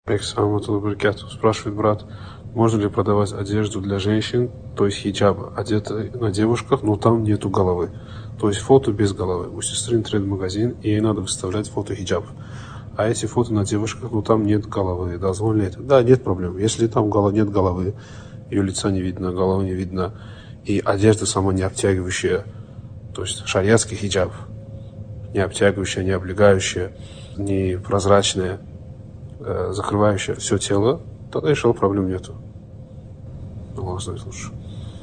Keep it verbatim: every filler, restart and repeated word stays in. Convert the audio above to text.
Спрашивает брат, можно ли продавать одежду для женщин, то есть хиджаб, одетой на девушках, но там нету головы. То есть фото без головы. У сестры интернет-магазин, и ей надо выставлять фото хиджаб. А эти фото на девушках, ну там нет головы. Дозволено ли это? Да, нет проблем. Если там нет головы, ее лица не видно, головы не видно, и одежда сама не обтягивающая, то есть шариатский хиджаб, не обтягивающая, не облегающая, не прозрачная, закрывающая все тело, тогда решил, проблем нету. Аллах знает лучше.